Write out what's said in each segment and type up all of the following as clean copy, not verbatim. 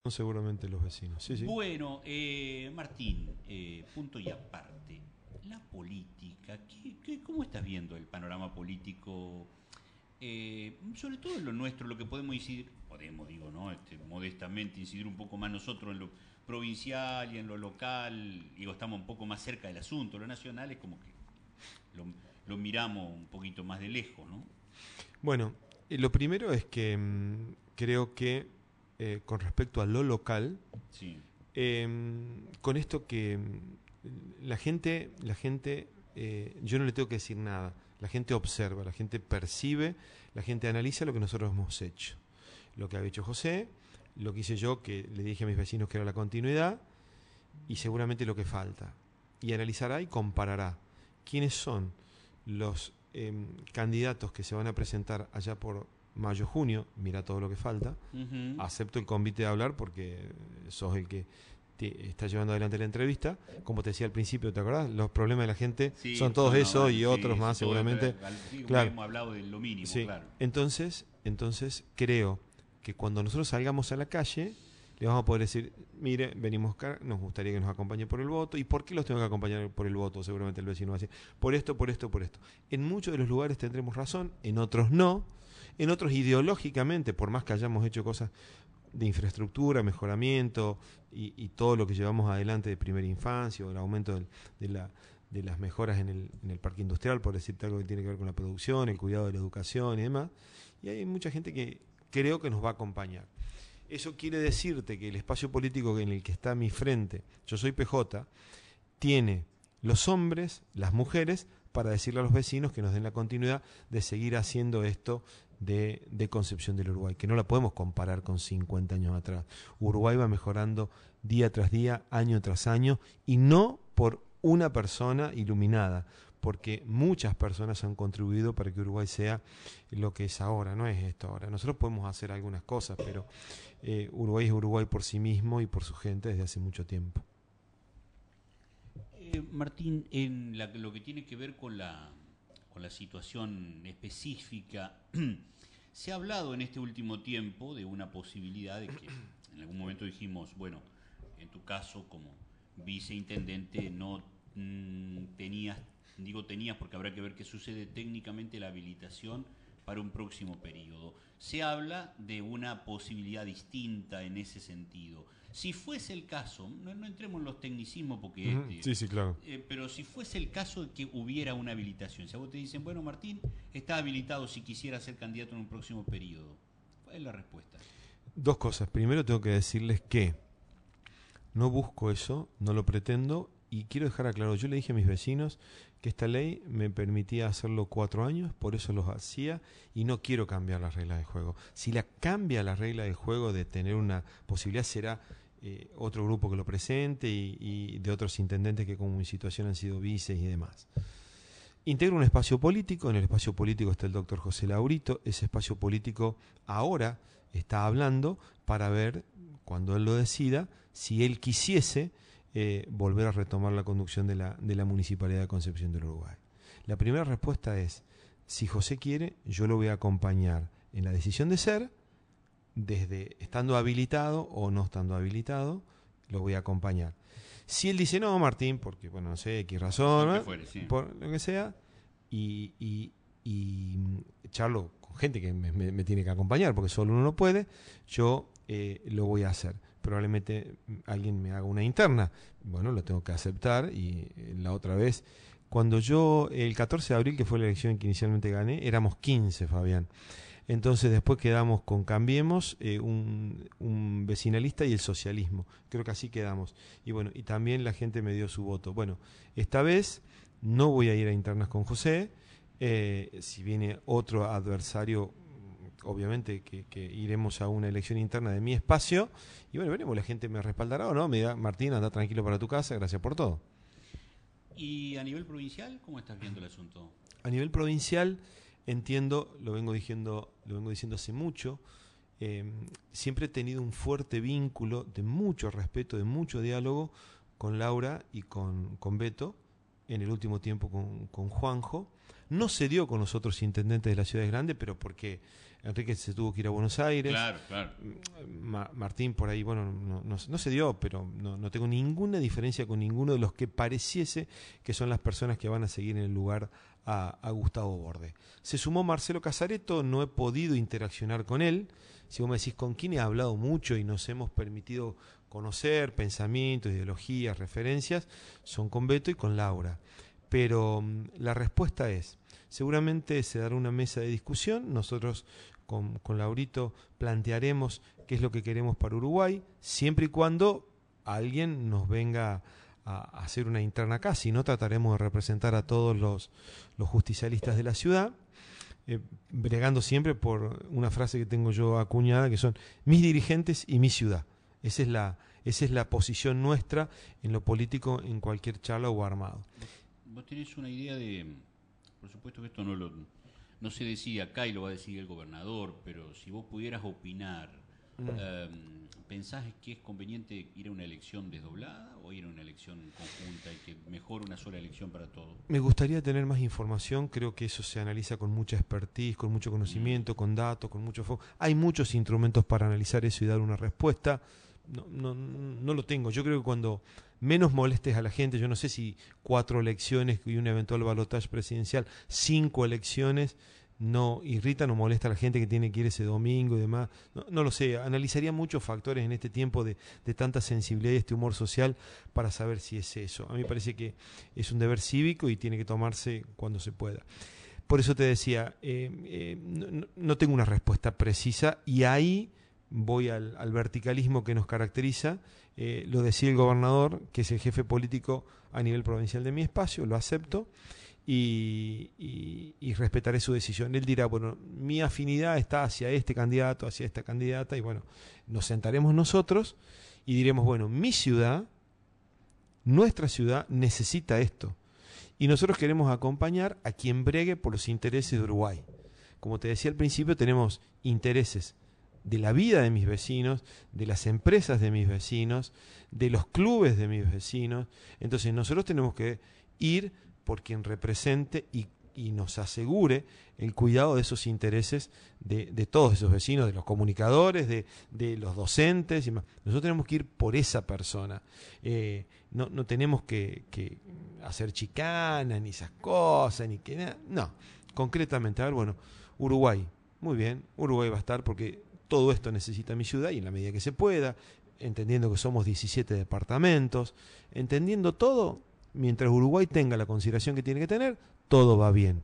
Seguramente los vecinos. Sí, sí. Bueno, Martín, punto y aparte. La política, ¿cómo estás viendo el panorama político? Sobre todo en lo nuestro, lo que podemos incidir, digo, ¿no? Modestamente incidir un poco más nosotros en lo provincial y en lo local, digo, estamos un poco más cerca del asunto, lo nacional es como que lo, lo miramos un poquito más de lejos, ¿no? Bueno, lo primero es que creo que con respecto a lo local, Sí. con esto que la gente, yo no le tengo que decir nada. La gente observa, la gente percibe, la gente analiza lo que nosotros hemos hecho. Lo que había hecho José, lo que hice yo, que le dije a mis vecinos que era la continuidad, y seguramente lo que falta. Y analizará y comparará quiénes son los candidatos que se van a presentar allá por mayo, junio. Mira todo lo que falta. Ujú. Acepto el convite de hablar porque sos el que está llevando adelante la entrevista. Como te decía al principio, ¿te acordás? Los problemas de la gente Sí, son todos bueno, eso bueno, y sí, otros más sí, todo, seguramente. sí, Claro, hemos hablado de lo mínimo, sí. claro. Entonces creo que cuando nosotros salgamos a la calle, le vamos a poder decir, mire, venimos acá, nos gustaría que nos acompañe por el voto. ¿Y por qué los tengo que acompañar por el voto? Seguramente el vecino va a decir, por esto, por esto, por esto. En muchos de los lugares tendremos razón, en otros no. En otros ideológicamente, por más que hayamos hecho cosas de infraestructura, mejoramiento y todo lo que llevamos adelante de primera infancia, o el aumento de las mejoras en el parque industrial, por decirte algo que tiene que ver con la producción, el cuidado de la educación y demás. Y hay mucha gente que creo que nos va a acompañar. Eso quiere decirte que el espacio político en el que está mi frente, yo soy PJ, tiene los hombres, las mujeres, para decirle a los vecinos que nos den la continuidad de seguir haciendo esto de Concepción del Uruguay, que no la podemos comparar con 50 años atrás. Uruguay va mejorando día tras día, año tras año, y no por una persona iluminada, porque muchas personas han contribuido para que Uruguay sea lo que es ahora, no es esto ahora. Nosotros podemos hacer algunas cosas, pero Uruguay es Uruguay por sí mismo y por su gente desde hace mucho tiempo. Martín, lo que tiene que ver con la situación específica, se ha hablado en este último tiempo de una posibilidad de que en algún momento dijimos, bueno, en tu caso como viceintendente no tenías porque habrá que ver qué sucede técnicamente la habilitación para un próximo periodo. Se habla de una posibilidad distinta en ese sentido. Si fuese el caso, no entremos en los tecnicismos porque Sí, sí, claro. pero si fuese el caso de que hubiera una habilitación, si a vos te dicen, bueno, Martín, está habilitado si quisiera ser candidato en un próximo periodo, ¿cuál es la respuesta? Dos cosas. Primero tengo que decirles que no busco eso, no lo pretendo, y quiero dejar aclarado, yo le dije a mis vecinos que esta ley me permitía hacerlo 4 años, por eso los hacía, y no quiero cambiar las reglas de juego. Si la cambia la regla de juego de tener una posibilidad, será otro grupo que lo presente y de otros intendentes que como mi situación han sido vices y demás. Integro un espacio político, en el espacio político está el doctor José Laurito, ese espacio político ahora está hablando para ver, cuando él lo decida, si él quisiese volver a retomar la conducción de la Municipalidad de Concepción del Uruguay. La primera respuesta es, si José quiere, yo lo voy a acompañar en la decisión de ser, desde estando habilitado o no estando habilitado, lo voy a acompañar. Si él dice no, Martín, porque, bueno, no sé, X razón, Sí. por lo que sea, y charlo con gente que me tiene que acompañar, porque solo uno no puede, yo lo voy a hacer. Probablemente alguien me haga una interna, bueno, lo tengo que aceptar, y la otra vez, cuando yo, el 14 de abril, que fue la elección que inicialmente gané, éramos 15, Fabián. Entonces después quedamos con Cambiemos, un vecinalista y el socialismo. Creo que así quedamos. Y bueno, y también la gente me dio su voto. Bueno, esta vez no voy a ir a internas con José. Si viene otro adversario, obviamente que iremos a una elección interna de mi espacio. Y bueno, veremos, la gente me respaldará o no. Me dirá, Martín, anda tranquilo para tu casa, gracias por todo. ¿Y a nivel provincial, cómo estás viendo el asunto? A nivel provincial, entiendo, lo vengo diciendo hace mucho, siempre he tenido un fuerte vínculo de mucho respeto, de mucho diálogo con Laura y con Beto, en el último tiempo con Juanjo, No se dio con los otros intendentes de las ciudades grandes, pero porque Enrique se tuvo que ir a Buenos Aires. Claro, claro. Martín por ahí, bueno, no se dio, pero no tengo ninguna diferencia con ninguno de los que pareciese que son las personas que van a seguir en el lugar a Gustavo Borde. Se sumó Marcelo Casareto, no he podido interaccionar con él. Si vos me decís con quién he hablado mucho y nos hemos permitido conocer pensamientos, ideologías, referencias, son con Beto y con Laura. Pero la respuesta es, seguramente se dará una mesa de discusión, nosotros con Laurito plantearemos qué es lo que queremos para Uruguay, siempre y cuando alguien nos venga a hacer una interna acá, si no trataremos de representar a todos los justicialistas de la ciudad, bregando siempre por una frase que tengo yo acuñada, que son mis dirigentes y mi ciudad. Esa es la posición nuestra en lo político, en cualquier charla o armado. Vos tenés una idea de, por supuesto que esto no se decide acá y lo va a decidir el gobernador, pero si vos pudieras opinar, ¿pensás que es conveniente ir a una elección desdoblada o ir a una elección conjunta y que mejor una sola elección para todos? Me gustaría tener más información, creo que eso se analiza con mucha expertise, con mucho conocimiento, con datos, con mucho foco. Hay muchos instrumentos para analizar eso y dar una respuesta. No lo tengo. Yo creo que cuando menos molestes a la gente, yo no sé si 4 elecciones y un eventual balotaje presidencial, 5 elecciones, no irritan o molesta a la gente que tiene que ir ese domingo y demás. No lo sé. Analizaría muchos factores en este tiempo de tanta sensibilidad y este humor social para saber si es eso. A mí me parece que es un deber cívico y tiene que tomarse cuando se pueda. Por eso te decía, no tengo una respuesta precisa y ahí voy al verticalismo que nos caracteriza. Lo decía el gobernador, que es el jefe político a nivel provincial de mi espacio, lo acepto y respetaré su decisión. Él dirá, bueno, mi afinidad está hacia este candidato, hacia esta candidata, y bueno, nos sentaremos nosotros y diremos, bueno, mi ciudad, nuestra ciudad necesita esto. Y nosotros queremos acompañar a quien bregue por los intereses de Uruguay. Como te decía al principio, tenemos intereses de la vida de mis vecinos, de las empresas de mis vecinos, de los clubes de mis vecinos. Entonces nosotros tenemos que ir por quien represente y nos asegure el cuidado de esos intereses de todos esos vecinos, de los comunicadores, de los docentes y más. Nosotros tenemos que ir por esa persona. No tenemos que hacer chicana, ni esas cosas, ni que nada. No, concretamente, a ver, bueno, Uruguay, muy bien, Uruguay va a estar porque todo esto necesita mi ciudad y en la medida que se pueda, entendiendo que somos 17 departamentos, entendiendo todo, mientras Uruguay tenga la consideración que tiene que tener, todo va bien.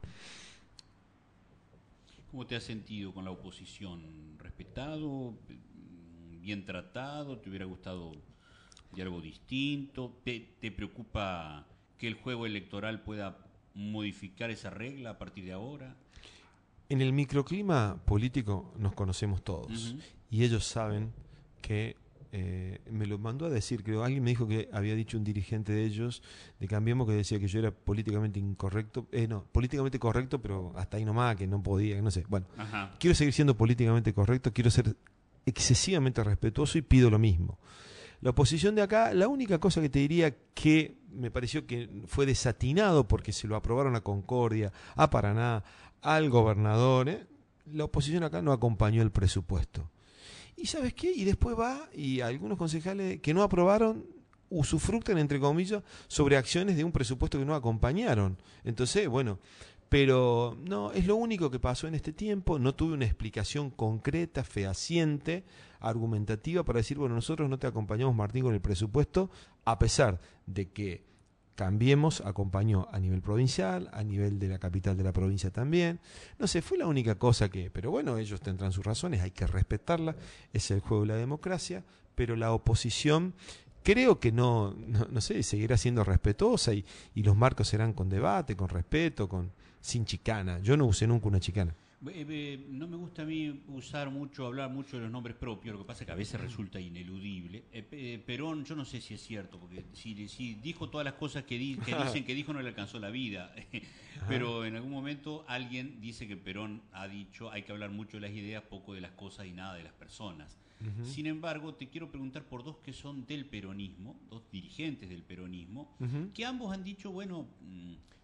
¿Cómo te has sentido con la oposición? ¿Respetado? ¿Bien tratado? ¿Te hubiera gustado de algo distinto? ¿Te preocupa que el juego electoral pueda modificar esa regla a partir de ahora? En el microclima político nos conocemos todos y ellos saben que me lo mandó a decir, creo, alguien me dijo que había dicho un dirigente de ellos, de Cambiemos, que decía que yo era políticamente incorrecto, políticamente correcto, pero hasta ahí nomás, que no podía, no sé. Bueno, quiero seguir siendo políticamente correcto, quiero ser excesivamente respetuoso y pido lo mismo. La oposición de acá, la única cosa que te diría que me pareció que fue desatinado porque se lo aprobaron a Concordia, a Paraná, al gobernador, la oposición acá no acompañó el presupuesto. ¿Y sabes qué? Y después va y algunos concejales que no aprobaron usufructan, entre comillas, sobre acciones de un presupuesto que no acompañaron. Entonces, bueno, pero no, es lo único que pasó en este tiempo. No tuve una explicación concreta, fehaciente, argumentativa para decir, bueno, nosotros no te acompañamos, Martín, con el presupuesto, a pesar de que Cambiemos acompañó a nivel provincial, a nivel de la capital de la provincia también. No sé, fue la única cosa que... Pero bueno, ellos tendrán sus razones, hay que respetarla, es el juego de la democracia, pero la oposición creo que no sé, seguirá siendo respetuosa y los marcos serán con debate, con respeto, sin chicana. Yo no usé nunca una chicana. No me gusta a mí hablar mucho de los nombres propios, lo que pasa es que a veces resulta ineludible. Perón, yo no sé si es cierto, porque si dijo todas las cosas que dicen que dijo, no le alcanzó la vida. Pero en algún momento alguien dice que Perón ha dicho, hay que hablar mucho de las ideas, poco de las cosas y nada de las personas. Sin embargo, te quiero preguntar por dos que son del peronismo, dos dirigentes del peronismo, que ambos han dicho, bueno...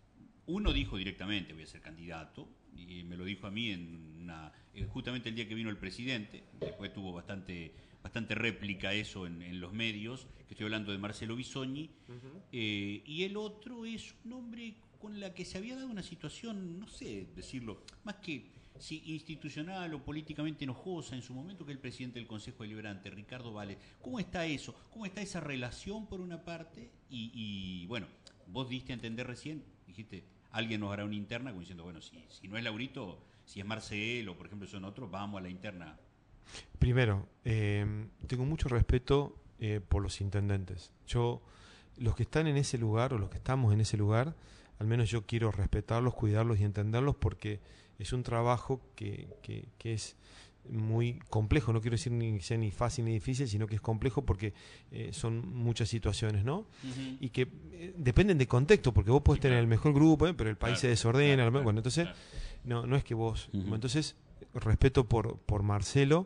Uno dijo directamente, voy a ser candidato, y me lo dijo a mí justamente el día que vino el presidente. Después tuvo bastante réplica eso en los medios, que estoy hablando de Marcelo Bisogni. Y el otro es un hombre con la que se había dado una situación, no sé decirlo, más que institucional o políticamente enojosa en su momento, que el presidente del Consejo Deliberante, Ricardo Vale. ¿Cómo está eso? ¿Cómo está esa relación por una parte? Y bueno, vos diste a entender recién, dijiste, alguien nos hará una interna, como diciendo, bueno, si no es Laurito, si es Marcelo, por ejemplo, son otros, vamos a la interna. Primero, tengo mucho respeto por los intendentes. Los que están en ese lugar, o los que estamos en ese lugar, al menos yo quiero respetarlos, cuidarlos y entenderlos, porque es un trabajo que es muy complejo. No quiero decir ni que sea ni fácil ni difícil, sino que es complejo porque son muchas situaciones, ¿no? Y que dependen de contexto, porque vos podés tener el mejor grupo, pero el país se desordena. Bueno, entonces, no es que vos... Entonces, respeto por Marcelo.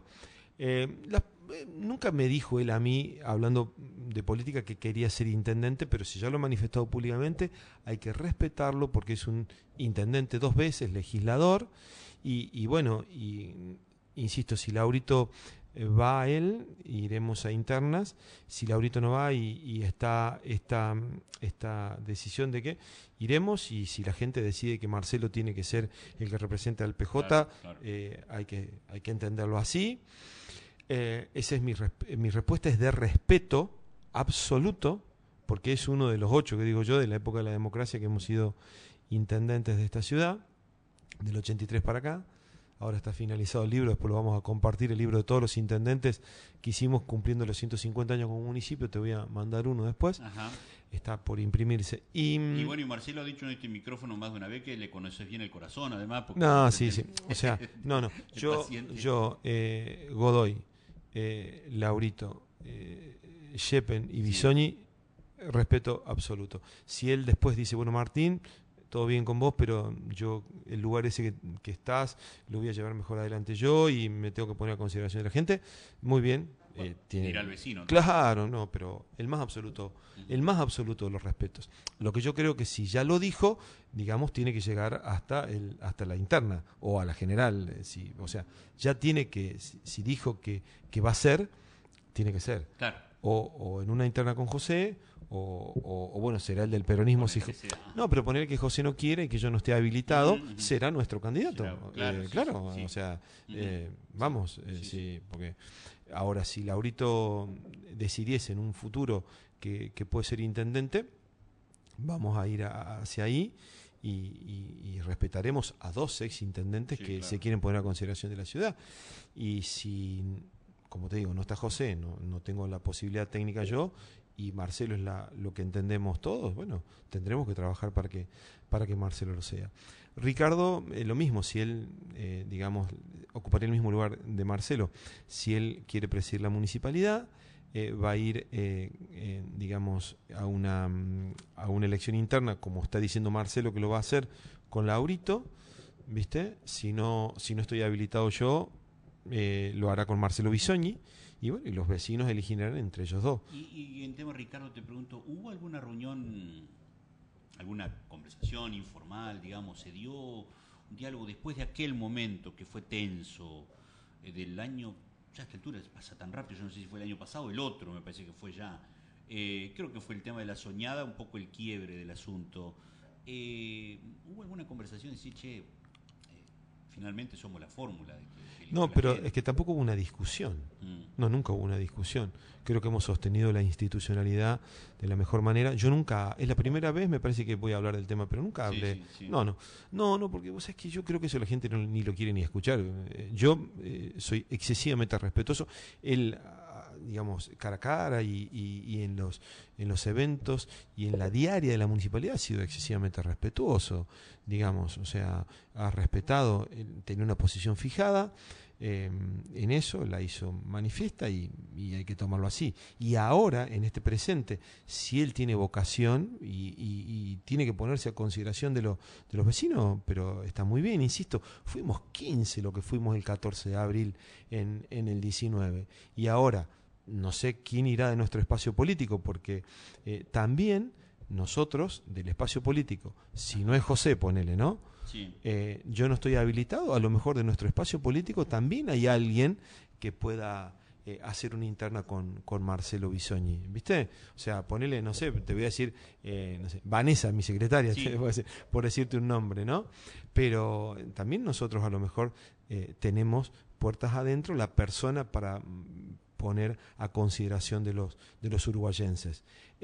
Nunca me dijo él a mí, hablando de política, que quería ser intendente, pero si ya lo ha manifestado públicamente, hay que respetarlo porque es un intendente 2 veces, legislador, y bueno, insisto, si Laurito va a él, iremos a internas. Si Laurito no va y está esta decisión de que iremos, y si la gente decide que Marcelo tiene que ser el que represente al PJ, claro. Hay que entenderlo así. Esa es mi respuesta, es de respeto absoluto, porque es uno de los 8 que digo yo de la época de la democracia que hemos sido intendentes de esta ciudad, del 83 para acá. Ahora está finalizado el libro, después lo vamos a compartir, el libro de todos los intendentes que hicimos cumpliendo los 150 años como municipio. Te voy a mandar uno después. Ajá. Está por imprimirse. Y bueno, y Marcelo ha dicho en este micrófono más de una vez que le conoces bien el corazón, además. Porque no, sí. O sea, no. Yo Godoy, Laurito, Shepen y Bisogni, respeto absoluto. Si él después dice, bueno, Martín, todo bien con vos, pero yo el lugar ese que estás lo voy a llevar mejor adelante yo y me tengo que poner a consideración de la gente, muy bien. Bueno, tiene al vecino, ¿no? Claro, no, pero el más absoluto de los respetos. Lo que yo creo que si ya lo dijo, digamos, tiene que llegar hasta la interna o a la general. O sea, ya tiene que, si dijo que va a ser, tiene que ser. Claro. O en una interna con José, o bueno, será el del peronismo. No, pero poner que José no quiere y que yo no esté habilitado, será nuestro candidato. Claro, sí. O sea, vamos, sí, porque ahora si Laurito decidiese en un futuro que puede ser intendente, vamos a ir hacia ahí y respetaremos a 2 ex intendentes que se quieren poner a consideración de la ciudad. Y si, como te digo, no está José, no tengo la posibilidad técnica yo, y Marcelo es lo que entendemos todos, bueno, tendremos que trabajar para que Marcelo lo sea. Ricardo, lo mismo, si él, digamos, ocuparía el mismo lugar de Marcelo, si él quiere presidir la municipalidad, va a ir, digamos, a una elección interna, como está diciendo Marcelo que lo va a hacer con Laurito, ¿viste? Si no estoy habilitado yo, lo hará con Marcelo Bisogni. Y bueno, y los vecinos elegirán entre ellos 2. Y en tema, Ricardo, te pregunto, ¿hubo alguna reunión, alguna conversación informal, digamos, se dio un diálogo después de aquel momento que fue tenso, del año, ya a esta altura pasa tan rápido, yo no sé si fue el año pasado o el otro, me parece que fue ya, creo que fue el tema de la soñada, un poco el quiebre del asunto. ¿Hubo alguna conversación de decir, che, finalmente somos la fórmula? No, pero es que tampoco hubo una discusión. No, nunca hubo una discusión. Creo que hemos sostenido la institucionalidad de la mejor manera. Yo nunca, es la primera vez, me parece que voy a hablar del tema, pero nunca hablé. Sí. No, porque vos sabés que yo creo que eso la gente ni lo quiere ni escuchar. Yo soy excesivamente respetuoso. Él, digamos, cara a cara y en los eventos y en la diaria de la municipalidad ha sido excesivamente respetuoso, digamos, o sea, ha respetado, tenía una posición fijada, en eso la hizo manifiesta y hay que tomarlo así. Y ahora, en este presente, si él tiene vocación y tiene que ponerse a consideración de los vecinos, pero está muy bien, insisto, fuimos 15 lo que fuimos el 14 de abril en el 19, y ahora no sé quién irá de nuestro espacio político, porque también nosotros, del espacio político, si no es José, ponele, ¿no? Sí. Yo no estoy habilitado, a lo mejor de nuestro espacio político también hay alguien que pueda hacer una interna con Marcelo Bisogni, ¿viste? O sea, ponele, no sé, te voy a decir, no sé, Vanessa, mi secretaria, Sí. te voy a decir, por decirte un nombre, ¿no? Pero también nosotros a lo mejor tenemos puertas adentro la persona para poner a consideración de los uruguayenses.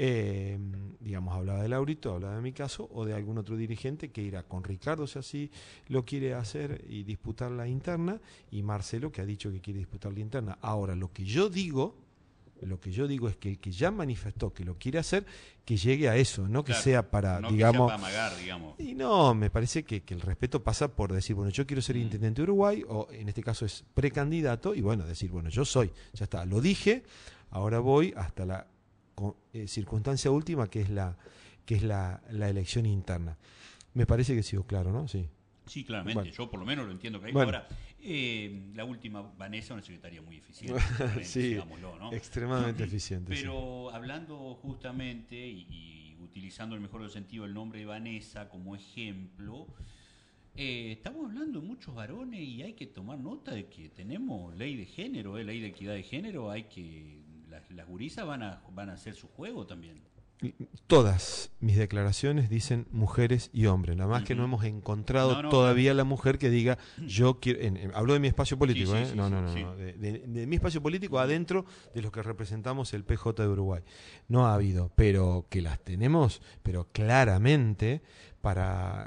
Digamos, hablaba de Laurito, hablaba de mi caso, o de algún otro dirigente que irá con Ricardo, si así lo quiere hacer, y disputar la interna, y Marcelo, que ha dicho que quiere disputar la interna. Ahora, lo que yo digo es que el que ya manifestó que lo quiere hacer, que llegue a eso, no que Claro, sea para, no digamos... que sea para amagar, digamos. Y no, me parece que el respeto pasa por decir, bueno, yo quiero ser intendente de Uruguay, o en este caso es precandidato, y bueno, decir, bueno, yo soy, ya está, lo dije, ahora voy hasta la circunstancia última, que es la elección interna. Me parece que he sido claro, ¿no? Sí. Sí, claramente, Bueno. yo por lo menos lo entiendo que hay. Bueno. Ahora, la última, Vanessa, una secretaria muy eficiente, Sí, digámoslo, ¿no? extremadamente eficiente. Pero hablando justamente y utilizando en el mejor sentido el nombre de Vanessa como ejemplo, estamos hablando de muchos varones y hay que tomar nota de que tenemos ley de género, ley de equidad de género, hay que las gurisas van a hacer su juego también. Todas mis declaraciones dicen mujeres y hombres, nada más que no hemos encontrado todavía la mujer que diga yo quiero, hablo de mi espacio político, Sí, ¿eh? sí, No, sí. de mi espacio político adentro de los que representamos el PJ de Uruguay. No ha habido, pero que las tenemos, pero claramente para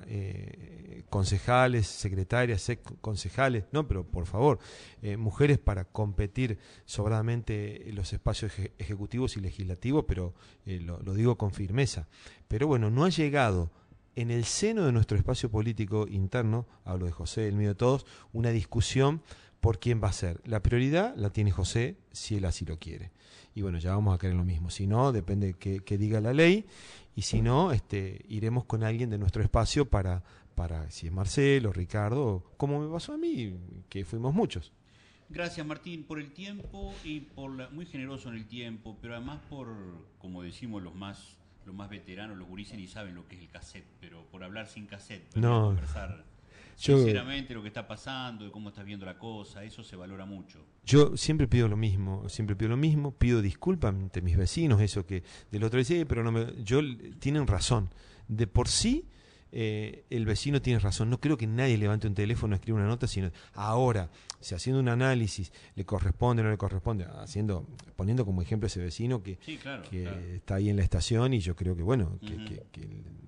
concejales, secretarias, concejales, no, pero por favor, mujeres para competir sobradamente en los espacios ejecutivos y legislativos, pero lo digo con firmeza. Pero bueno, no ha llegado en el seno de nuestro espacio político interno, hablo de José, el mío de todos, una discusión por quién va a ser. La prioridad la tiene José, si él así lo quiere. Y bueno, ya vamos a caer en lo mismo. Si no, depende de que diga la ley. Y si no, iremos con alguien de nuestro espacio para si es Marcelo, Ricardo, como me pasó a mí, que fuimos muchos. Gracias, Martín, por el tiempo y muy generoso en el tiempo, pero además por, como decimos los más veteranos, los gurises ni saben lo que es el cassette, pero por hablar sin cassette, No. conversar sinceramente lo que está pasando, de cómo estás viendo la cosa, eso se valora mucho. Yo siempre pido lo mismo, pido disculpas ante mis vecinos, eso que del otro dice, pero tienen razón. De por sí, el vecino tiene razón. No creo que nadie levante un teléfono y escriba una nota, sino ahora, si haciendo un análisis le corresponde o no le corresponde, poniendo como ejemplo a ese vecino que está ahí en la estación, y yo creo que bueno, que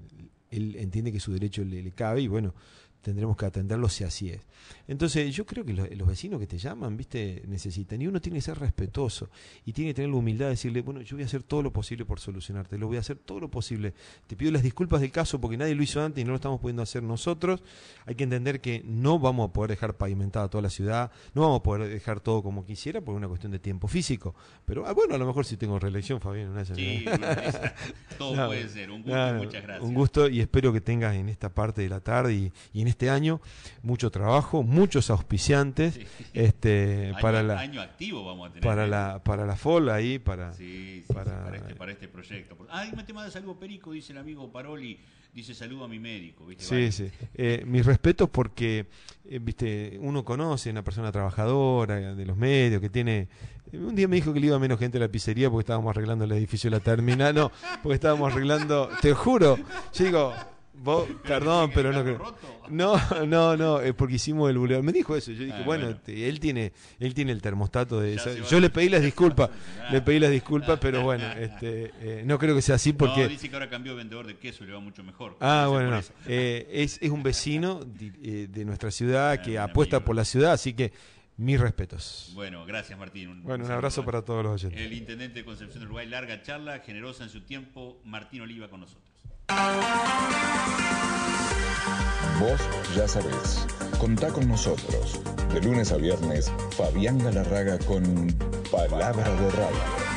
él entiende que su derecho le cabe, y bueno, tendremos que atenderlo si así es. Entonces yo creo que los vecinos que te llaman, viste, necesitan, y uno tiene que ser respetuoso y tiene que tener la humildad de decirle, bueno, yo voy a hacer todo lo posible por solucionarte, lo voy a hacer todo lo posible, te pido las disculpas del caso porque nadie lo hizo antes y no lo estamos pudiendo hacer nosotros. Hay que entender que no vamos a poder dejar pavimentada toda la ciudad, no vamos a poder dejar todo como quisiera por una cuestión de tiempo físico, pero bueno, a lo mejor si tengo reelección, Fabián, todo puede ser. Un gusto, muchas gracias. Un gusto, y espero que tengas en esta parte de la tarde y en este año mucho trabajo, muchos auspiciantes, año activo vamos a tener para la FOL ahí, para este proyecto. Me manda saludo Perico, dice el amigo Paroli, dice saludo a mi médico, ¿viste? Sí, vale. sí. Mis respetos porque viste, uno conoce a una persona trabajadora de los medios que tiene. Un día me dijo que le iba menos gente a la pizzería porque estábamos arreglando el edificio de la terminal. No, porque estábamos arreglando, te juro. Yo digo, vos, perdón, pero no creo. No, es porque hicimos el bulevar. Me dijo eso. Yo dije, bueno. Él tiene el termostato de esa. Yo le pedí las disculpas. Pero bueno, no creo que sea así porque. No, dice que ahora cambió de vendedor de queso y le va mucho mejor. Bueno, no. Es un vecino de nuestra ciudad que apuesta por la ciudad, así que mis respetos. Bueno, gracias, Martín. Un abrazo para todos los oyentes. El intendente de Concepción de Uruguay, larga charla, generosa en su tiempo, Martín Oliva con nosotros. Vos ya sabés, contá con nosotros. De lunes a viernes, Fabián Galarraga con Palabra de Radio.